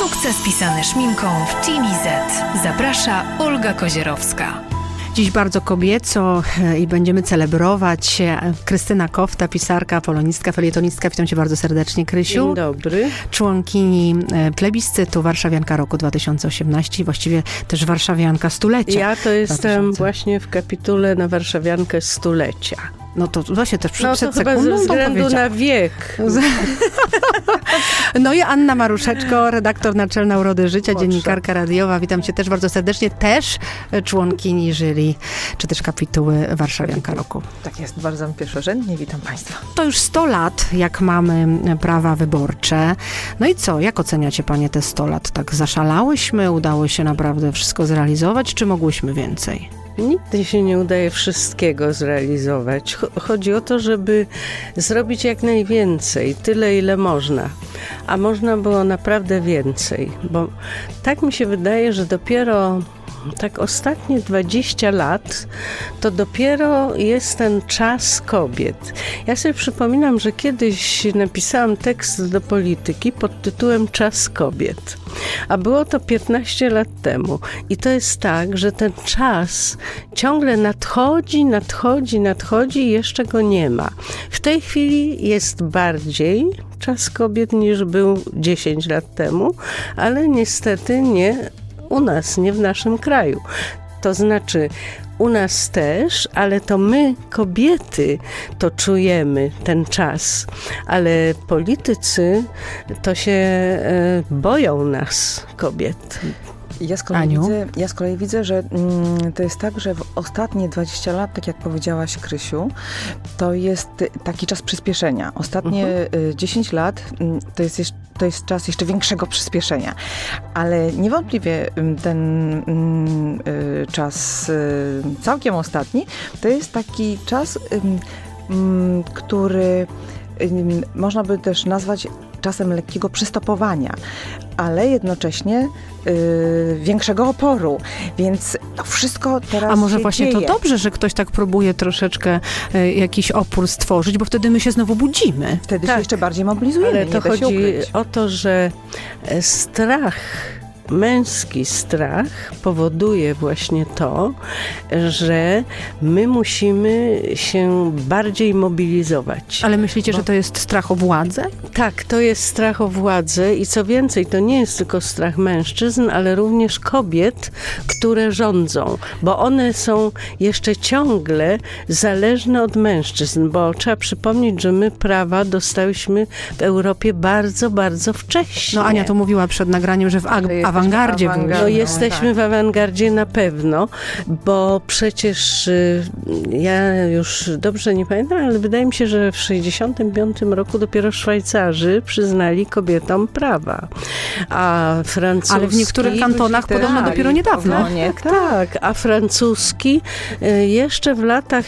Sukces pisany szminką w Team Z. Zaprasza Olga Kozierowska. Dziś bardzo kobieco i będziemy celebrować Krystyna Kofta, pisarka, polonistka, felietonistka. Witam cię bardzo serdecznie, Krysiu. Dzień dobry. Członkini plebiscytu Warszawianka roku 2018, właściwie też Warszawianka stulecia. Ja to jestem właśnie w kapitule na Warszawiankę stulecia. No to właśnie też przed to sekundą chyba ze względu na wiek. No i Anna Maruszeczko, redaktor naczelna Urody Życia, dziennikarka radiowa. Witam cię też bardzo serdecznie. Też członkini jury, czy też kapituły Warszawianka roku. Tak jest, bardzo pierwszorzędnie. Witam Państwa. To już 100 lat, jak mamy prawa wyborcze. No i co? Jak oceniacie panie te 100 lat? Tak zaszalałyśmy? Udało się naprawdę wszystko zrealizować? Czy mogłyśmy więcej? Nigdy się nie udaje wszystkiego zrealizować. Chodzi o to, żeby zrobić jak najwięcej, tyle ile można. A można było naprawdę więcej, bo tak mi się wydaje, że dopiero tak ostatnie 20 lat to dopiero jest ten czas kobiet. Ja sobie przypominam, że kiedyś napisałam tekst do Polityki pod tytułem Czas kobiet. A było to 15 lat temu. I to jest tak, że ten czas ciągle nadchodzi i jeszcze go nie ma. W tej chwili jest bardziej czas kobiet niż był 10 lat temu, ale niestety nie u nas, nie w naszym kraju. To znaczy u nas też, ale to my, kobiety, to czujemy ten czas. Ale politycy to się boją nas, kobiet. Ja z kolei widzę, że to jest tak, że w ostatnie 20 lat, tak jak powiedziałaś, Krysiu, to jest taki czas przyspieszenia. Ostatnie 10 lat to jest czas jeszcze większego przyspieszenia. Ale niewątpliwie ten czas całkiem ostatni, to jest taki czas, który można by też nazwać czasem lekkiego przystopowania, ale jednocześnie większego oporu, więc to wszystko teraz A może się właśnie dzieje. to dobrze, że ktoś tak próbuje troszeczkę jakiś opór stworzyć, bo wtedy my się znowu budzimy. Wtedy się jeszcze bardziej mobilizujemy. Ale to chodzi o to, że strach, męski strach powoduje właśnie to, że my musimy się bardziej mobilizować. Ale myślicie, że to jest strach o władzę? Tak, to jest strach o władzę i co więcej, to nie jest tylko strach mężczyzn, ale również kobiet, które rządzą, bo one są jeszcze ciągle zależne od mężczyzn, bo trzeba przypomnieć, że my prawa dostałyśmy w Europie bardzo, bardzo wcześnie. No Ania to mówiła przed nagraniem, że w awangardzie. No jesteśmy w awangardzie na pewno, bo przecież ja już dobrze nie pamiętam, ale wydaje mi się, że w 1965 roku dopiero Szwajcarzy przyznali kobietom prawa, a francuski... Ale w niektórych kantonach podobno dopiero niedawno. Tak, a francuski jeszcze w latach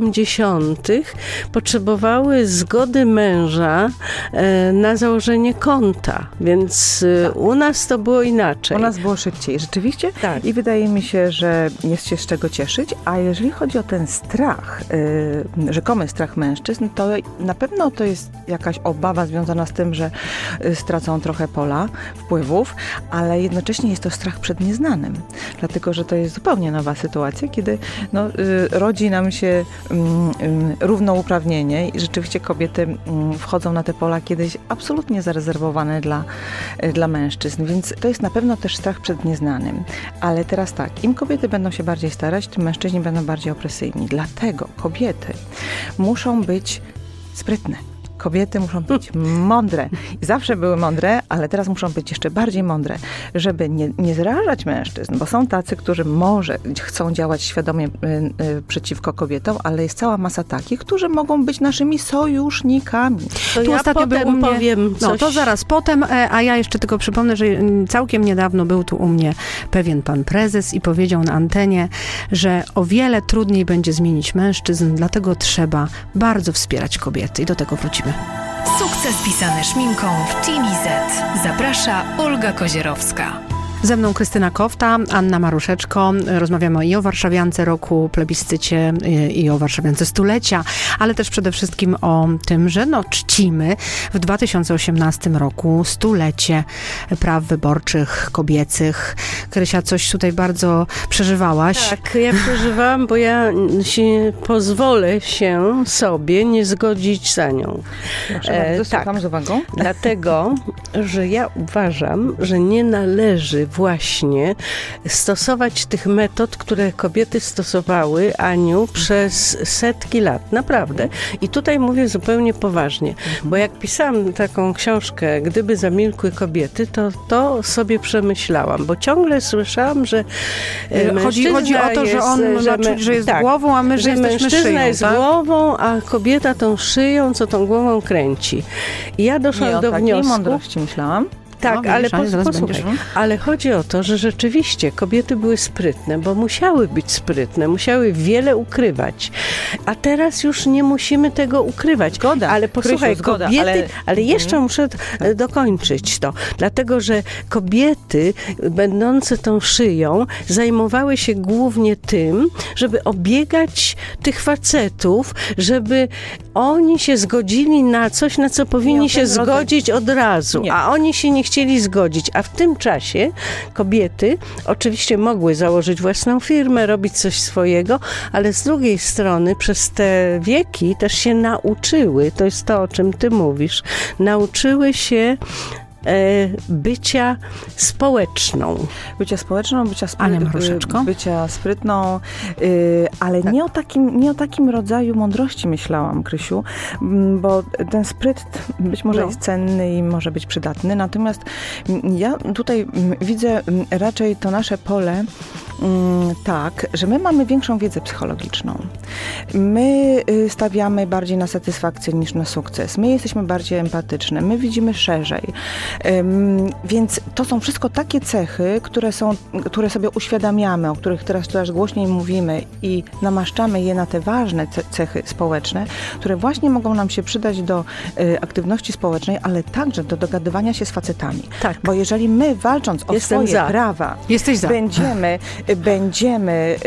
70. potrzebowały zgody męża na założenie konta, więc u nas to było inaczej. U nas było szybciej, rzeczywiście. Tak. I wydaje mi się, że jest się z czego cieszyć. A jeżeli chodzi o ten strach, rzekomy strach mężczyzn, to na pewno to jest jakaś obawa związana z tym, że stracą trochę pola wpływów, ale jednocześnie jest to strach przed nieznanym. Dlatego, że to jest zupełnie nowa sytuacja, kiedy rodzi nam się równouprawnienie i rzeczywiście kobiety wchodzą na te pola kiedyś absolutnie zarezerwowane dla mężczyzn. Więc to jest na pewno też strach przed nieznanym. Ale teraz tak, im kobiety będą się bardziej starać, tym mężczyźni będą bardziej opresyjni. Dlatego kobiety muszą być sprytne. Kobiety muszą być mądre. I zawsze były mądre, ale teraz muszą być jeszcze bardziej mądre, żeby nie zrażać mężczyzn, bo są tacy, którzy może chcą działać świadomie przeciwko kobietom, ale jest cała masa takich, którzy mogą być naszymi sojusznikami. To Tu ja ostatnio potem był u mnie, powiem coś. No to zaraz potem, a ja jeszcze tylko przypomnę, że całkiem niedawno był tu u mnie pewien pan prezes i powiedział na antenie, że o wiele trudniej będzie zmienić mężczyzn, dlatego trzeba bardzo wspierać kobiety i do tego wrócimy. Sukces pisany szminką w Team Z. Zaprasza Olga Kozierowska. Ze mną Krystyna Kofta, Anna Maruszeczko. Rozmawiamy i o warszawiance roku, plebiscycie, i o warszawiance stulecia, ale też przede wszystkim o tym, że czcimy w 2018 roku stulecie praw wyborczych kobiecych. Krysia, coś tutaj bardzo przeżywałaś. Tak, ja przeżywałam, bo ja pozwolę się sobie nie zgodzić za nią. Proszę bardzo, słucham z uwagą. Dlatego, że ja uważam, że nie należy właśnie stosować tych metod, które kobiety stosowały, Aniu, przez setki lat. Naprawdę. I tutaj mówię zupełnie poważnie, bo jak pisałam taką książkę, Gdyby zamilkły kobiety, to sobie przemyślałam, bo ciągle słyszałam, że Chodzi o to, że on ma czuć, że jest głową, a my, że jesteśmy mężczyzna szyją, jest tak? głową, a kobieta tą szyją, co tą głową kręci. I ja doszłam do wniosku... Nie o takiej mądrości myślałam. Tak, No, ale zaraz posłuchaj, będziesz. ale chodzi o to, że rzeczywiście kobiety były sprytne, bo musiały być sprytne, musiały wiele ukrywać. A teraz już nie musimy tego ukrywać. Zgoda. Ale posłuchaj, Krysiu, zgoda, kobiety, ale jeszcze muszę dokończyć to. Dlatego, że kobiety będące tą szyją zajmowały się głównie tym, żeby obiegać tych facetów, żeby oni się zgodzili na coś, na co powinni się zgodzić od razu. Nie. A oni się nie chcieli zgodzić, a w tym czasie kobiety oczywiście mogły założyć własną firmę, robić coś swojego, ale z drugiej strony przez te wieki też się nauczyły, to jest to, o czym ty mówisz, nauczyły się bycia społeczną. Bycia społeczną, Ania Maruszeczko. bycia sprytną, ale nie o takim rodzaju mądrości myślałam, Krysiu, bo ten spryt być może jest cenny i może być przydatny, natomiast ja tutaj widzę raczej to nasze pole tak, że my mamy większą wiedzę psychologiczną. My stawiamy bardziej na satysfakcję niż na sukces. My jesteśmy bardziej empatyczne. My widzimy szerzej. Więc to są wszystko takie cechy, które sobie uświadamiamy, o których teraz coraz głośniej mówimy i namaszczamy je na te ważne cechy społeczne, które właśnie mogą nam się przydać do aktywności społecznej, ale także do dogadywania się z facetami. Tak. Bo jeżeli my, walcząc o swoje prawa, będziemy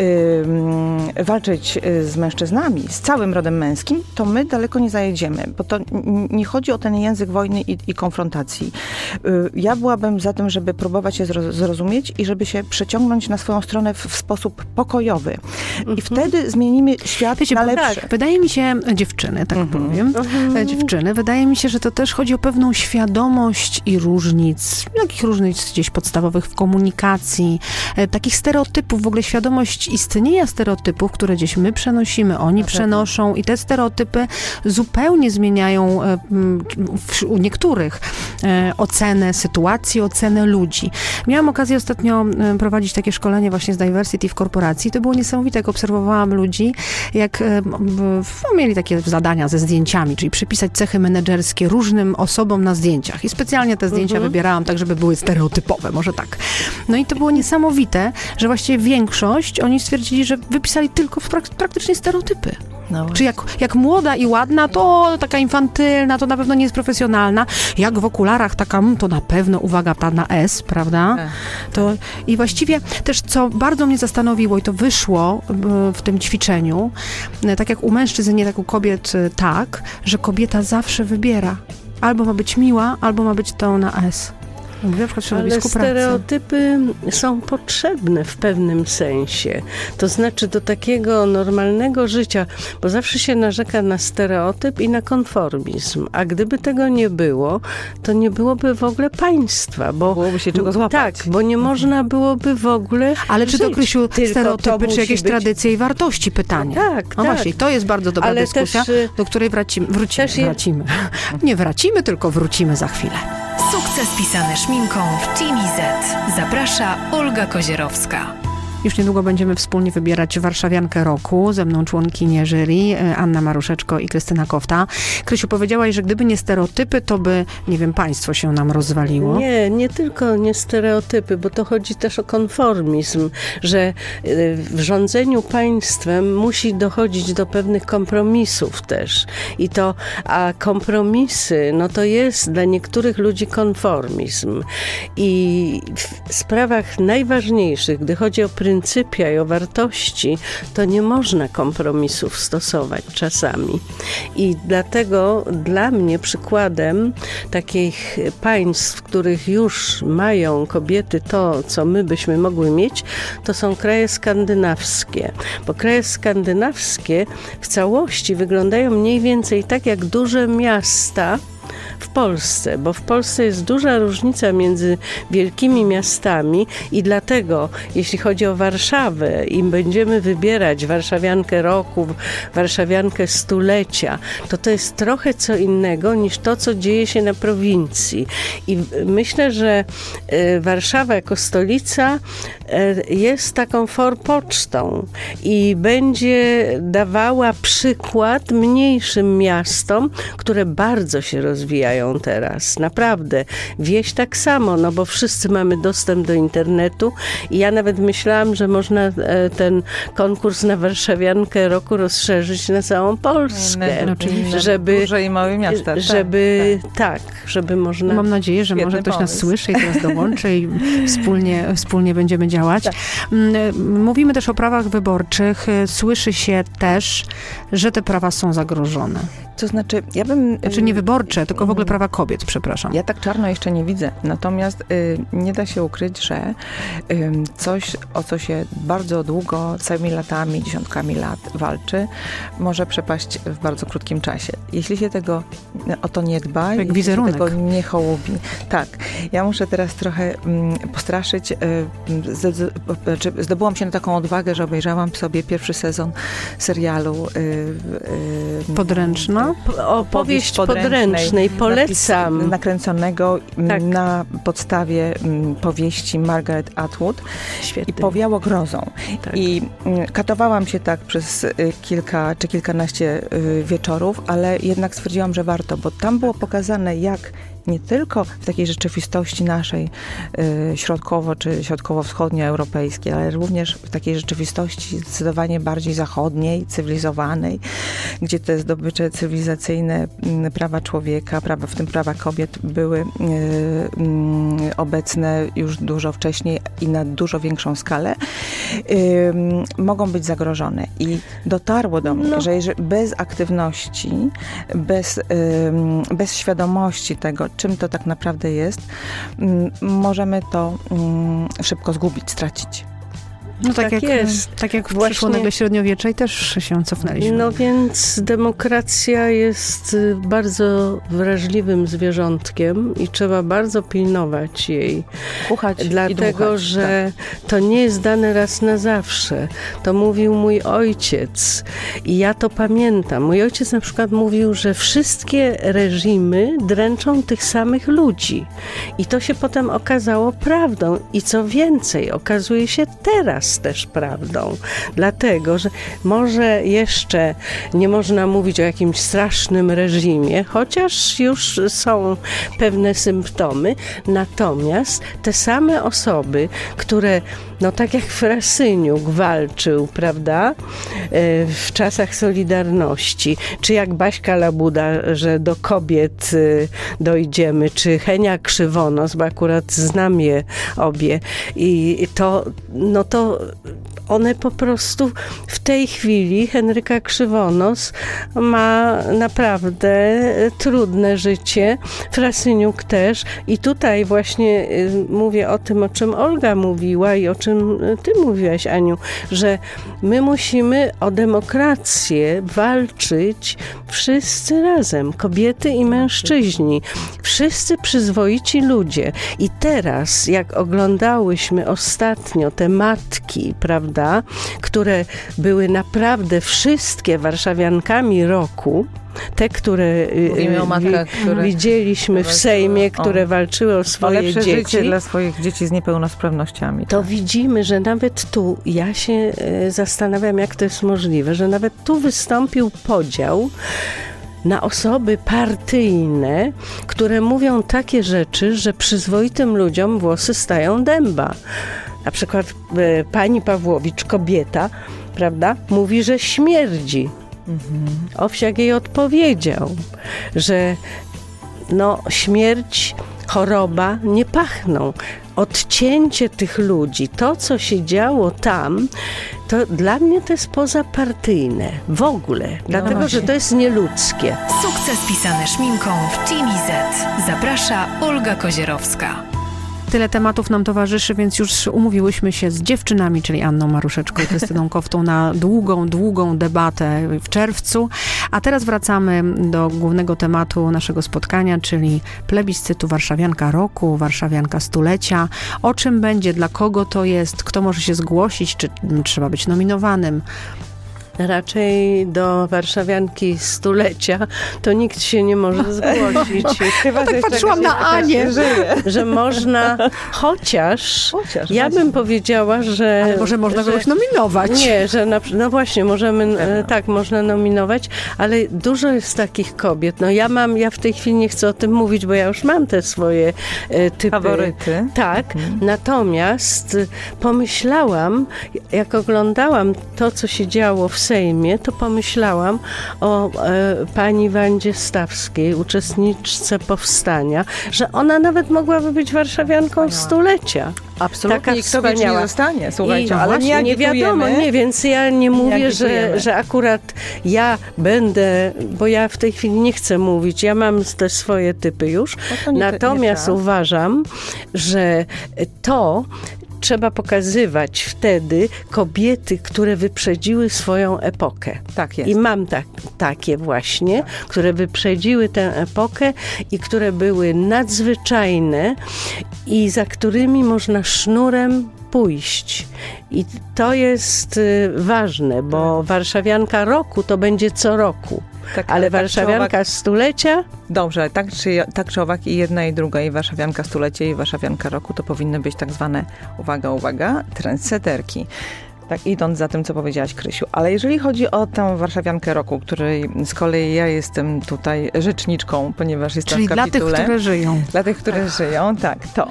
walczyć z mężczyznami, z całym rodem męskim, to my daleko nie zajedziemy, bo to nie chodzi o ten język wojny i konfrontacji. Ja byłabym za tym, żeby próbować się zrozumieć i żeby się przeciągnąć na swoją stronę w sposób pokojowy. I wtedy zmienimy świat na lepsze. Tak, wydaje mi się, dziewczyny, tak powiem, dziewczyny, wydaje mi się, że to też chodzi o pewną świadomość i różnic, takich różnic gdzieś podstawowych w komunikacji, takich stereotypów, w ogóle świadomość istnienia stereotypów, które gdzieś my przenosimy, oni przenoszą i te stereotypy zupełnie zmieniają u niektórych ocenę sytuacji, ocenę ludzi. Miałam okazję ostatnio prowadzić takie szkolenie właśnie z diversity w korporacji. To było niesamowite, jak obserwowałam ludzi, jak mieli takie zadania ze zdjęciami, czyli przypisać cechy menedżerskie różnym osobom na zdjęciach. I specjalnie te zdjęcia wybierałam tak, żeby były stereotypowe, może tak. No i to było niesamowite, że właściwie większość, oni stwierdzili, że wypisali tylko praktycznie stereotypy. No czy jak młoda i ładna, to taka infantylna, to na pewno nie jest profesjonalna. Jak w okularach taka, to na pewno, uwaga, ta na S, prawda? To, i właściwie też, co bardzo mnie zastanowiło i to wyszło w tym ćwiczeniu, tak jak u mężczyzn, nie tak u kobiet, tak, że kobieta zawsze wybiera. Albo ma być miła, albo ma być to na S. Mówię na przykład w środowisku pracy. Stereotypy są potrzebne w pewnym sensie. To znaczy do takiego normalnego życia, bo zawsze się narzeka na stereotyp i na konformizm. A gdyby tego nie było, to nie byłoby w ogóle państwa. Bo byłoby się czego złapać. Tak, bo nie można byłoby w ogóle Ale czy to, żyć. Krysiu, Tylko stereotypy, czy jakieś być... tradycje i wartości? Pytanie. No tak, no tak. właśnie, to jest bardzo dobra Ale dyskusja, też, do której wrócimy. Nie wracimy, tylko wrócimy za chwilę. Sukces pisany szminką w Team Z. Zaprasza Olga Kozierowska. Już niedługo będziemy wspólnie wybierać Warszawiankę Roku. Ze mną członkinie jury Anna Maruszeczko i Krystyna Kofta. Krysiu, powiedziałaś, że gdyby nie stereotypy, to by, nie wiem, państwo się nam rozwaliło. Nie tylko nie stereotypy, bo to chodzi też o konformizm, że w rządzeniu państwem musi dochodzić do pewnych kompromisów też. A kompromisy, no to jest dla niektórych ludzi konformizm. I w sprawach najważniejszych, gdy chodzi o pryncypia i o wartości, to nie można kompromisów stosować czasami. I dlatego dla mnie przykładem takich państw, w których już mają kobiety to, co my byśmy mogły mieć, to są kraje skandynawskie. Bo kraje skandynawskie w całości wyglądają mniej więcej tak jak duże miasta w Polsce, bo w Polsce jest duża różnica między wielkimi miastami i dlatego, jeśli chodzi o Warszawę i będziemy wybierać Warszawiankę Roku, Warszawiankę Stulecia, to jest trochę co innego niż to, co dzieje się na prowincji. I myślę, że Warszawa jako stolica jest taką forpocztą i będzie dawała przykład mniejszym miastom, które bardzo się rozwijają teraz. Naprawdę. Wieś tak samo, no bo wszyscy mamy dostęp do internetu i ja nawet myślałam, że można ten konkurs na Warszawiankę Roku rozszerzyć na całą Polskę. Żeby duże i małe miasta. Żeby można... Mam nadzieję, że może ktoś nas słyszy i teraz dołączy i wspólnie będziemy działać. Tak. Mówimy też o prawach wyborczych. Słyszy się też, że te prawa są zagrożone. To znaczy, Znaczy nie wyborcze, tylko w ogóle prawa kobiet, przepraszam. Ja tak czarno jeszcze nie widzę. Natomiast nie da się ukryć, że coś, o co się bardzo długo, całymi latami, dziesiątkami lat walczy, może przepaść w bardzo krótkim czasie. Jeśli się o to nie dba, jak jeśli wizerunek. się tego nie hołubi. Tak. Ja muszę teraz trochę postraszyć. Zdobyłam się na taką odwagę, że obejrzałam sobie pierwszy sezon serialu Podręczna? Opowieść podręcznej. Polecam. Nakręconego na podstawie powieści Margaret Atwood. Świetnie. I powiało grozą. Tak. I katowałam się tak przez kilka czy kilkanaście wieczorów, ale jednak stwierdziłam, że warto, bo tam było pokazane, jak nie tylko w takiej rzeczywistości naszej środkowo- czy środkowo-wschodniej, europejskiej, ale również w takiej rzeczywistości zdecydowanie bardziej zachodniej, cywilizowanej, gdzie te zdobycze cywilizacyjne, prawa człowieka, w tym prawa kobiet były obecne już dużo wcześniej i na dużo większą skalę, mogą być zagrożone. I dotarło do mnie, że bez aktywności, bez świadomości tego, czym to tak naprawdę jest, możemy to szybko zgubić, stracić. No tak jest. Tak jak przyszło nagle średniowiecze i też się cofnęliśmy. No więc demokracja jest bardzo wrażliwym zwierzątkiem i trzeba bardzo pilnować jej. Dlatego, że to nie jest dane raz na zawsze. To mówił mój ojciec i ja to pamiętam. Mój ojciec na przykład mówił, że wszystkie reżimy dręczą tych samych ludzi. I to się potem okazało prawdą. I co więcej, okazuje się teraz też prawdą. Dlatego, że może jeszcze nie można mówić o jakimś strasznym reżimie, chociaż już są pewne symptomy. Natomiast te same osoby, które, no tak jak Frasyniuk walczył, prawda, w czasach Solidarności, czy jak Baśka Labuda, że do kobiet dojdziemy, czy Henia Krzywonos, bo akurat znam je obie. I to one po prostu w tej chwili, Henryka Krzywonos ma naprawdę trudne życie, Frasyniuk też. I tutaj właśnie mówię o tym, o czym Olga mówiła i o czym ty mówiłaś, Aniu, że my musimy o demokrację walczyć wszyscy razem, kobiety i mężczyźni, wszyscy przyzwoici ludzie. I teraz, jak oglądałyśmy ostatnio te matki, prawda, prawda, które były naprawdę wszystkie warszawiankami roku, te, które Mówimy o matkach, które widzieliśmy w Sejmie, które walczyły o swoje lepsze dzieci. życie dla swoich dzieci z niepełnosprawnościami. To widzimy, że nawet tu, ja się zastanawiam, jak to jest możliwe, że nawet tu wystąpił podział na osoby partyjne, które mówią takie rzeczy, że przyzwoitym ludziom włosy stają dęba. Na przykład pani Pawłowicz, kobieta, prawda, mówi, że śmierdzi. Owsiak jej odpowiedział, że śmierć, choroba nie pachną. Odcięcie tych ludzi, to co się działo tam, to dla mnie to jest pozapartyjne w ogóle, dlatego że to jest nieludzkie. Sukces pisany szminką w Team Z. Zaprasza Olga Kozierowska. Tyle tematów nam towarzyszy, więc już umówiłyśmy się z dziewczynami, czyli Anną Maruszeczką i Krystyną Koftą na długą debatę w czerwcu. A teraz wracamy do głównego tematu naszego spotkania, czyli plebiscytu Warszawianka Roku, Warszawianka Stulecia. O czym będzie, dla kogo to jest, kto może się zgłosić, czy trzeba być nominowanym. Raczej do Warszawianki Stulecia to nikt się nie może zgłosić. Chyba, tak patrzyłam na Anię. Że można, chociaż ja bym powiedziała, że... Ale może można kogoś nominować. Nie, że właśnie, możemy, tak, można nominować, ale dużo jest takich kobiet. Ja w tej chwili nie chcę o tym mówić, bo ja już mam te swoje typy. Faworyty. Tak, natomiast pomyślałam, jak oglądałam to, co się działo w Sejmie, to pomyślałam o pani Wandzie Stawskiej, uczestniczce powstania, że ona nawet mogłaby być warszawianką Stulecia. Absolutnie, taka kto wie, czy nie zostanie, słuchajcie, ale właśnie, nie wiadomo, więc ja nie mówię, że akurat ja będę, bo ja w tej chwili nie chcę mówić, ja mam te swoje typy już, natomiast uważam, że to trzeba pokazywać wtedy kobiety, które wyprzedziły swoją epokę. Tak jest. I mam takie właśnie, które wyprzedziły tę epokę i które były nadzwyczajne i za którymi można sznurem pójść. I to jest ważne, bo Warszawianka Roku to będzie co roku. Ale Warszawianka Stulecia? Dobrze, tak czy owak i jedna i druga, i Warszawianka Stulecia, i Warszawianka Roku to powinny być tak zwane, uwaga, trendseterki. Tak, idąc za tym, co powiedziałaś, Krysiu. Ale jeżeli chodzi o tę Warszawiankę Roku, której z kolei ja jestem tutaj rzeczniczką, ponieważ jestem w kapitule. Czyli dla tych, które żyją. Dla tych, które żyją, tak. To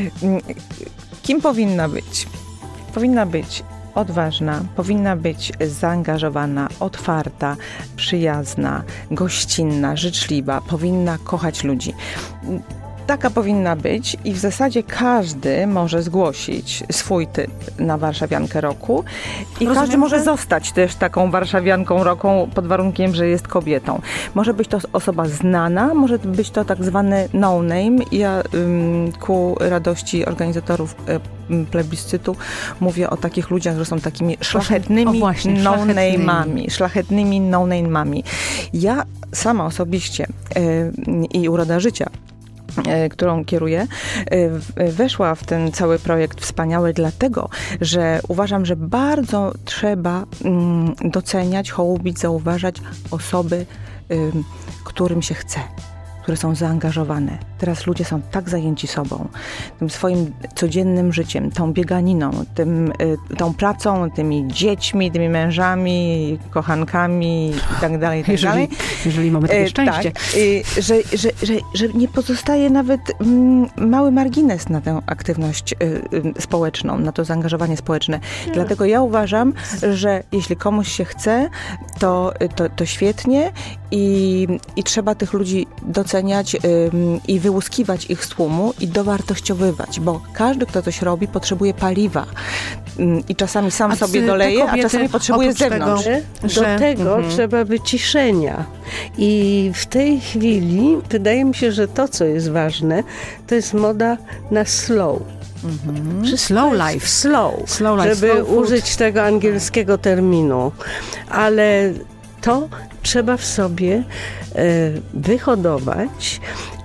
kim powinna być? Powinna być odważna, powinna być zaangażowana, otwarta, przyjazna, gościnna, życzliwa, powinna kochać ludzi. Taka powinna być i w zasadzie każdy może zgłosić swój typ na Warszawiankę Roku i każdy może zostać też taką Warszawianką Roku pod warunkiem, że jest kobietą. Może być to osoba znana, może być to tak zwany no-name. Ja ku radości organizatorów plebiscytu mówię o takich ludziach, że są takimi szlachetnymi no-name'ami. Ja sama osobiście i Uroda Życia, którą kieruję, weszła w ten cały projekt wspaniały, dlatego, że uważam, że bardzo trzeba doceniać, hołubić, zauważać osoby, którym się chce, które są zaangażowane. Teraz ludzie są tak zajęci sobą, tym swoim codziennym życiem, tą bieganiną, tą pracą, tymi dziećmi, tymi mężami, kochankami i tak dalej, jeżeli mamy takie szczęście. Tak, że nie pozostaje nawet mały margines na tę aktywność społeczną, na to zaangażowanie społeczne. Dlatego ja uważam, że jeśli komuś się chce, to świetnie i trzeba tych ludzi doceniać i wyłuskiwać ich z tłumu i dowartościowywać, bo każdy, kto coś robi, potrzebuje paliwa i czasami sam sobie doleje, a czasami potrzebuje z zewnątrz. Do tego trzeba wyciszenia. I w tej chwili wydaje mi się, że to, co jest ważne, to jest moda na slow. Slow life. Slow life, żeby użyć tego angielskiego terminu. Ale to trzeba w sobie wyhodować,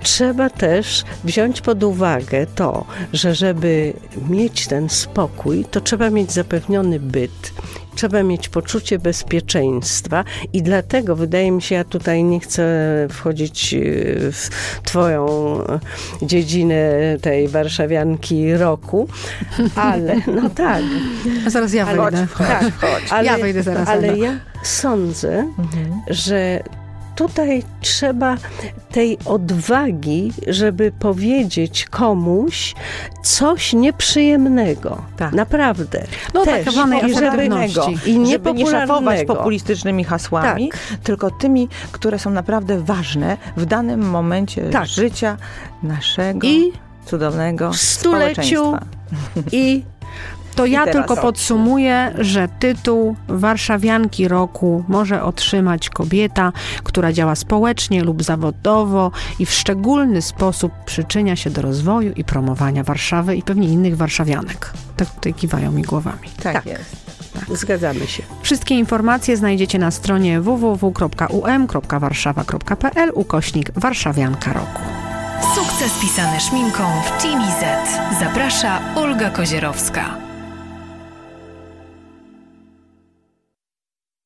trzeba też wziąć pod uwagę to, że żeby mieć ten spokój, to trzeba mieć zapewniony byt, trzeba mieć poczucie bezpieczeństwa i dlatego wydaje mi się, ja tutaj nie chcę wchodzić w twoją dziedzinę tej warszawianki roku, ale no tak. A zaraz ja wyjdę. Ale, ja wyjdę zaraz. Ale ja sądzę, że tutaj trzeba tej odwagi, żeby powiedzieć komuś coś nieprzyjemnego. Tak. Naprawdę. No też. tak zwanej asertywności. I żeby nie szafować niepopularnego. populistycznymi hasłami, tylko tymi, które są naprawdę ważne w danym momencie życia naszego I cudownego w stuleciu społeczeństwa. I To ja teraz tylko podsumuję, że tytuł Warszawianki Roku może otrzymać kobieta, która działa społecznie lub zawodowo i w szczególny sposób przyczynia się do rozwoju i promowania Warszawy i pewnie innych warszawianek. Tak tutaj kiwają mi głowami. Tak jest. zgadzamy się. Wszystkie informacje znajdziecie na stronie www.um.warszawa.pl/Warszawianka Roku. Sukces pisany szminką w Team Z. Zaprasza Olga Kozierowska.